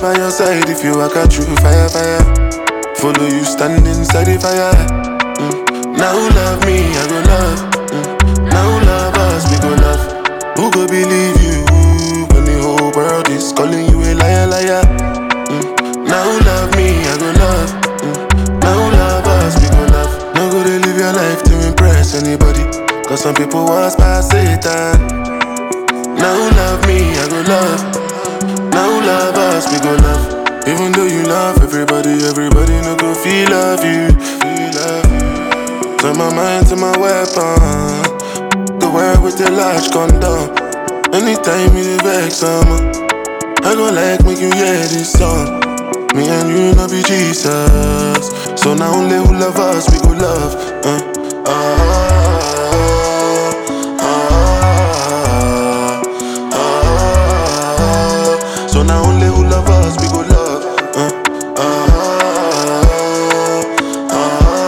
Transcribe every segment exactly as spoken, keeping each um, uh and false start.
by your side if you walk out through fire, fire. Follow you stand inside the fire. Mm. Now love me, I go love. Mm. Now love us, we go love. Who go believe you when the whole world is calling you a liar, liar? Mm. Now love me, I go love. Mm. Now love us, we go love. No go to live your life to impress anybody, cause some people was past Satan. Now love me, I go love. Now love us, we go love. Even though you love everybody, everybody no go feel love you, feel love you. Turn my mind to my weapon. The world with the large condom. Anytime you vex someone, I go like make you hear this song. Me and you no be Jesus, so now only who love us we go love. Uh, uh, uh, uh, uh, so now only who love us we go love. Uh, uh, uh,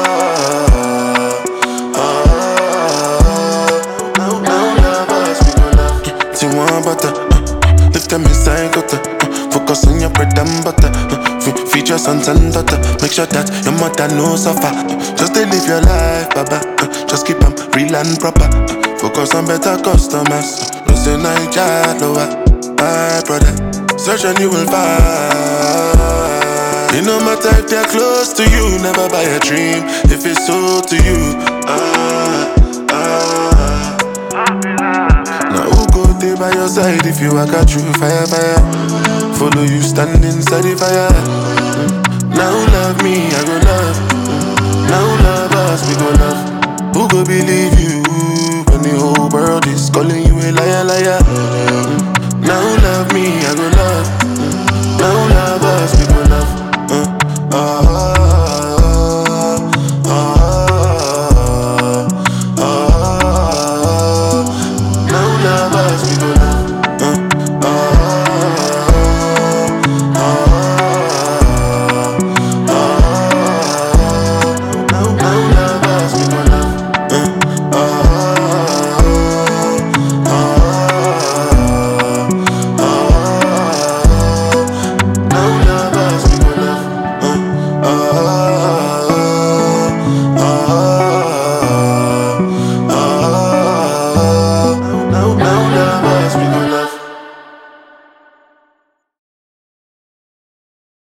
uh, now, now love us we go love. T1 butter, uh, lift them inside gutter. Uh, focus on your bread and butter. Uh, Feed your sons and daughter. Make sure that your mother knows suffer. Just to live your life, baba. Just keep them real and proper. Focus on better customers. No say Naija lower, my brother. Search and you will find. It no matter if they're close to you. Never buy a dream if it's so to you. Ah, ah. Now who go there by your side if you walk out through fire, fire? Follow you stand inside the fire. Mm. Now love me, I go love. Mm. Now love us, we go love. Who go believe you when the whole world is calling you a liar, liar? Mm. Now love me, I go